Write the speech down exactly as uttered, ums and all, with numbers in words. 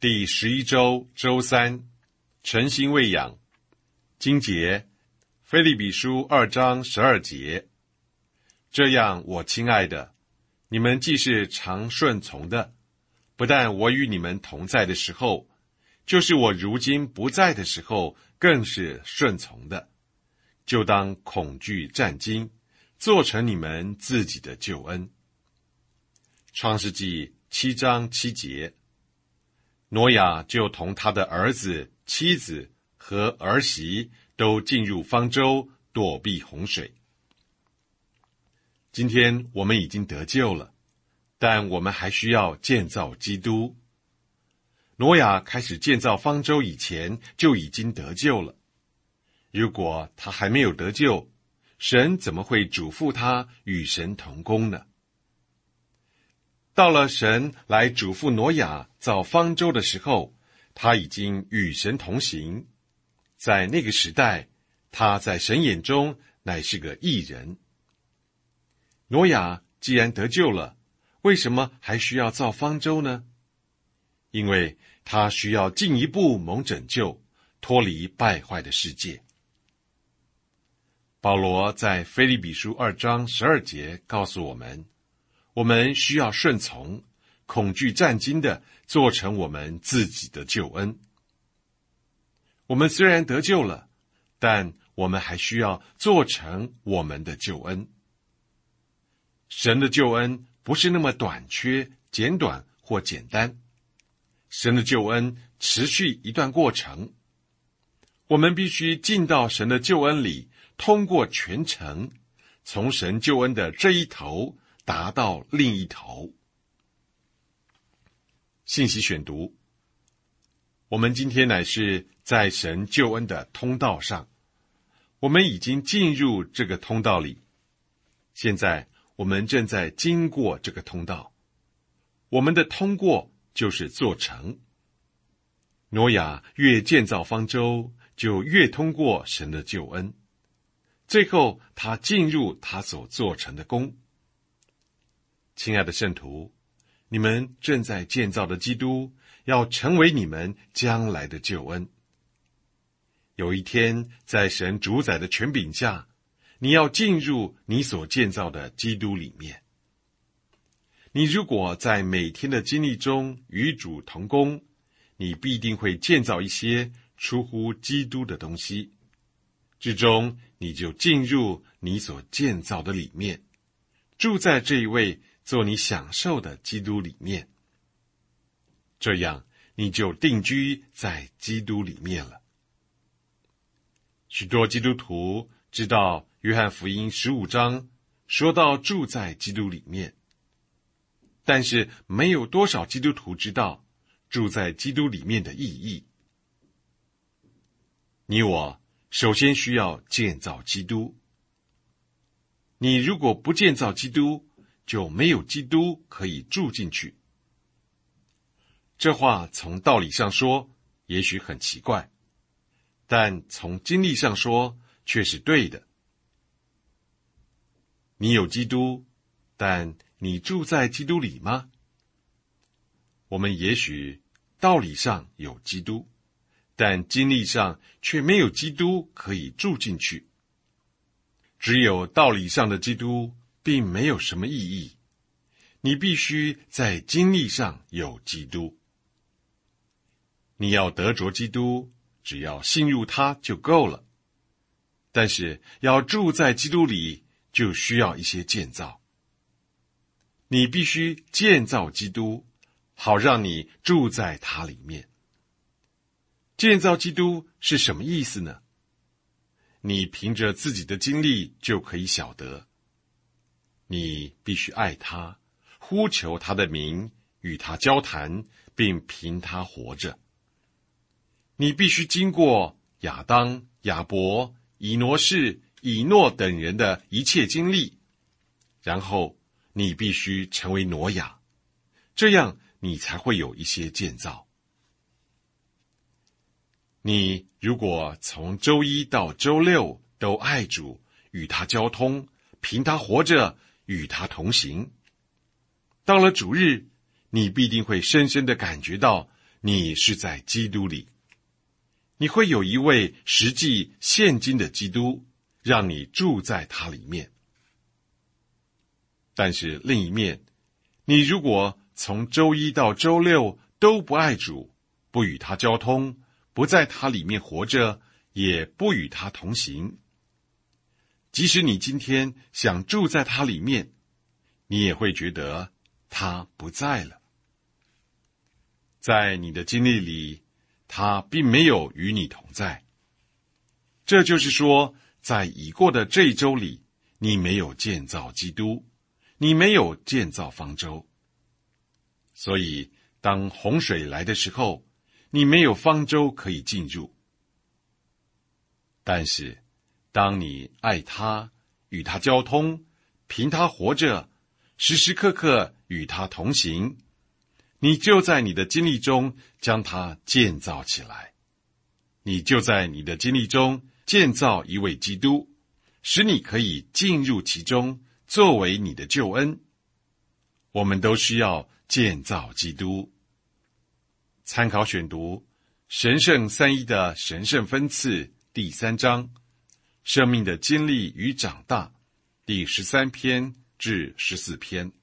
第十一周周三，晨星喂养。经节，腓立比书二章十二节。这样，我亲爱的，你们既是常顺从的，不但我与你们同在的时候，就是我如今不在的时候，更是顺从的，就当恐惧战惊，做成你们自己的救恩。创世纪七章七节。挪亚就同他的儿子、妻子和儿媳都进入方舟，躲避洪水。今天我们已经得救了，但我们还需要建造基督。挪亚开始建造方舟以前就已经得救了。如果他还没有得救，神怎么会嘱咐他与神同工呢？到了神来嘱咐挪亚造方舟的时候，他已经与神同行。在那个时代，他在神眼中乃是个义人。挪亚既然得救了，为什么还需要造方舟呢？因为他需要进一步蒙拯救，脱离败坏的世界。保罗在腓立比书二章十二节告诉我们，我们需要顺从，恐惧战惊的做成我们自己的救恩。我们虽然得救了，但我们还需要做成我们的救恩。神的救恩不是那么短缺、简短或简单，神的救恩持续一段过程。我们必须进到神的救恩里，通过全程，从神救恩的这一头达到另一头。信息选读，我们今天乃是在神救恩的通道上，我们已经进入这个通道里，现在我们正在经过这个通道，我们的通过就是做成。挪亚越建造方舟，就越通过神的救恩，最后他进入他所做成的功。亲爱的圣徒，你们正在建造的基督要成为你们将来的救恩。有一天，在神主宰的权柄下，你要进入你所建造的基督里面。你如果在每天的经历中与主同工，你必定会建造一些出乎基督的东西，最终你就进入你所建造的里面，住在这一位做你享受的基督里面，这样你就定居在基督里面了。许多基督徒知道约翰福音十五章说到住在基督里面，但是没有多少基督徒知道住在基督里面的意义。你我首先需要建造基督。你如果不建造基督，就没有基督可以住进去。这话从道理上说，也许很奇怪，但从经历上说，却是对的。你有基督，但你住在基督里吗？我们也许道理上有基督，但经历上却没有基督可以住进去。只有道理上的基督并没有什么意义，你必须在经历上有基督。你要得着基督，只要信入他就够了。但是要住在基督里，就需要一些建造。你必须建造基督，好让你住在他里面。建造基督是什么意思呢？你凭着自己的经历就可以晓得。你必须爱他，呼求他的名，与他交谈，并凭他活着。你必须经过亚当、亚伯、以挪士、以诺等人的一切经历，然后你必须成为挪亚，这样你才会有一些建造。你如果从周一到周六都爱主，与他交通，凭他活着，与他同行，到了主日，你必定会深深地感觉到你是在基督里，你会有一位实际现今的基督，让你住在他里面。但是另一面，你如果从周一到周六都不爱主，不与他交通，不在他里面活着，也不与他同行，即使你今天想住在他里面，你也会觉得他不在了。在你的经历里，他并没有与你同在。这就是说，在已过的这一周里，你没有建造基督，你没有建造方舟。所以，当洪水来的时候，你没有方舟可以进入。但是，当你爱他，与他交通，凭他活着，时时刻刻与他同行，你就在你的经历中将它建造起来。你就在你的经历中建造一位基督，使你可以进入其中，作为你的救恩。我们都需要建造基督。参考选读神圣三一的神圣分次第三章，生命的经历与长大第十三篇至十四篇。